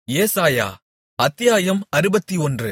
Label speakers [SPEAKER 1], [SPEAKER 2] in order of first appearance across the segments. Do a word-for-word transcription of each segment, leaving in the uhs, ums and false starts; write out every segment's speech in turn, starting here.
[SPEAKER 1] ஏசாயா அத்தியாயம் அறுபத்தொன்று.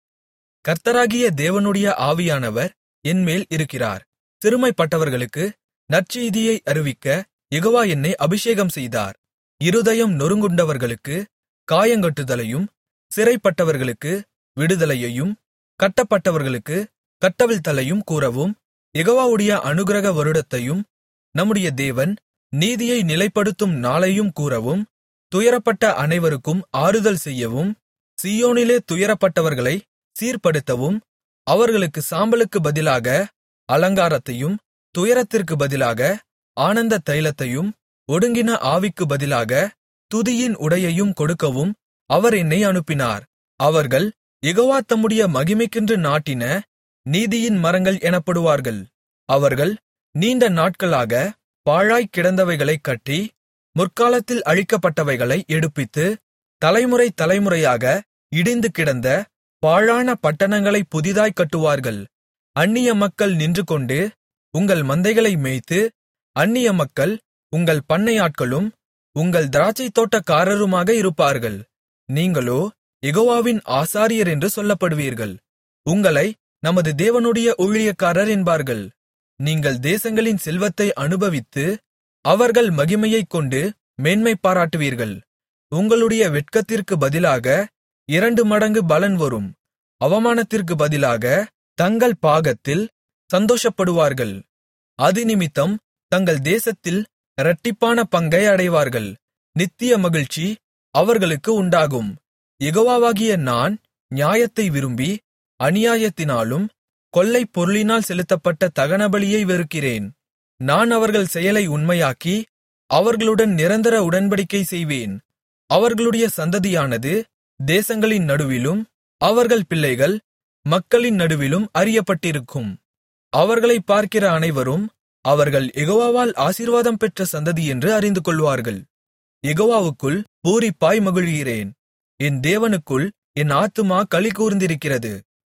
[SPEAKER 1] கர்த்தராகிய தேவனுடைய ஆவியானவர் என்மேல் இருக்கிறார். சிறுமைப்பட்டவர்களுக்கு நற்செய்தியை அறிவிக்க யெகோவா என்னை அபிஷேகம் செய்தார். இருதயம் நொறுங்குண்டவர்களுக்கு காயங்கட்டுதலையும், சிறைப்பட்டவர்களுக்கு விடுதலையையும், கட்டப்பட்டவர்களுக்கு கட்டவிழ்த்தலையும் கூறவும், யெகோவாவுடைய அநுக்கிரக வருடத்தையும் நம்முடைய தேவன் நீதியை நிலைப்படுத்தும் நாளையும் கூறவும், துயரப்பட்ட அனைவருக்கும் ஆறுதல் செய்யவும், சீயோனிலே துயரப்பட்டவர்களை சீர்ப்படுத்தவும், அவர்களுக்கு சாம்பலுக்கு பதிலாக அலங்காரத்தையும், துயரத்திற்கு பதிலாக ஆனந்த தைலத்தையும், ஒடுங்கின ஆவிக்கு பதிலாக துதியின் உடையையும் கொடுக்கவும் அவர் என்னை அனுப்பினார். அவர்கள் யெகோவா தம்முடைய மகிமைக்கென்று நாட்டின நீதியின் மரங்கள் எனப்படுவார்கள். அவர்கள் நீண்ட நாட்களாக பாழாய்க் கிடந்தவைகளைக் கட்டி, முற்காலத்தில் அழிக்கப்பட்டவைகளை எடுப்பித்து, தலைமுறை தலைமுறையாக இடிந்து கிடந்த பாழான பட்டணங்களைப் புதிதாய்க் கட்டுவார்கள். அந்நிய மக்கள் நின்றுகொண்டு உங்கள் மந்தைகளை மேய்த்து, அந்நிய மக்கள் உங்கள் பண்ணையாட்களும் உங்கள் திராட்சைத்தோட்டக்காரருமாக இருப்பார்கள். நீங்களோ யெகோவாவின் ஆசாரியர் என்று சொல்லப்படுவீர்கள். உங்களை நமது தேவனுடைய ஊழியக்காரர் என்பார்கள். நீங்கள் தேசங்களின் செல்வத்தை அனுபவித்து அவர்கள் மகிமையைக் கொண்டு மேன்மை பாராட்டுவீர்கள். உங்களுடைய வெட்கத்திற்கு பதிலாக இரண்டு மடங்கு பலன் வரும். அவமானத்திற்கு பதிலாக தங்கள் பாகத்தில் சந்தோஷப்படுவார்கள். அதினிமித்தம் தங்கள் தேசத்தில் இரட்டிப்பான பங்கை அடைவார்கள். நித்திய மகிழ்ச்சி அவர்களுக்கு உண்டாகும். யெகோவாவாகிய நான் நியாயத்தை விரும்பி, அநியாயத்தினாலும் கொள்ளைப் பொருளினால் செலுத்தப்பட்ட தகனபலியை வெறுக்கிறேன். நான் அவர்கள் செயலை உண்மையாக்கி அவர்களுடன் நிரந்தர உடன்படிக்கை செய்வேன். அவர்களுடைய சந்ததியானது தேசங்களின் நடுவிலும் அவர்கள் பிள்ளைகள் மக்களின் நடுவிலும் அறியப்பட்டிருக்கும். அவர்களைப் பார்க்கிற அனைவரும் அவர்கள் யெகோவாவால் ஆசீர்வாதம் பெற்ற சந்ததி என்று அறிந்துகொள்வார்கள். யெகோவாவுக்குள் பூரிப்பாய் மகிழ்கிறேன். என் தேவனுக்குள் என் ஆத்துமா களிகூர்ந்திருக்கிறது.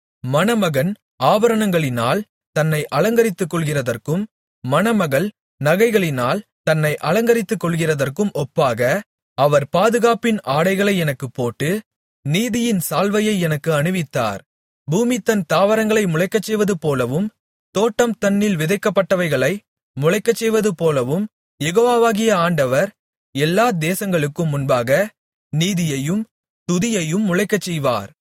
[SPEAKER 1] மணமகன் ஆபரணங்களினால் தன்னை அலங்கரித்துக் கொள்கிறதற்கும், மணமகள் நகைகளினால் தன்னை அலங்கரித்துக் கொள்கிறதற்கும் ஒப்பாக அவர் பாதுகாப்பின் ஆடைகளை எனக்குப் போட்டு, நீதியின் சால்வையை எனக்கு அணிவித்தார். பூமி தன் தாவரங்களை முளைக்கச்செய்வது போலவும், தோட்டம் தன்னில் விதைக்கப்பட்டவைகளை முளைக்கச்செய்வது போலவும், யெகோவாவாகிய ஆண்டவர் எல்லா தேசங்களுக்கும் முன்பாக நீதியையும் துதியையும் முளைக்கச்செய்வார்.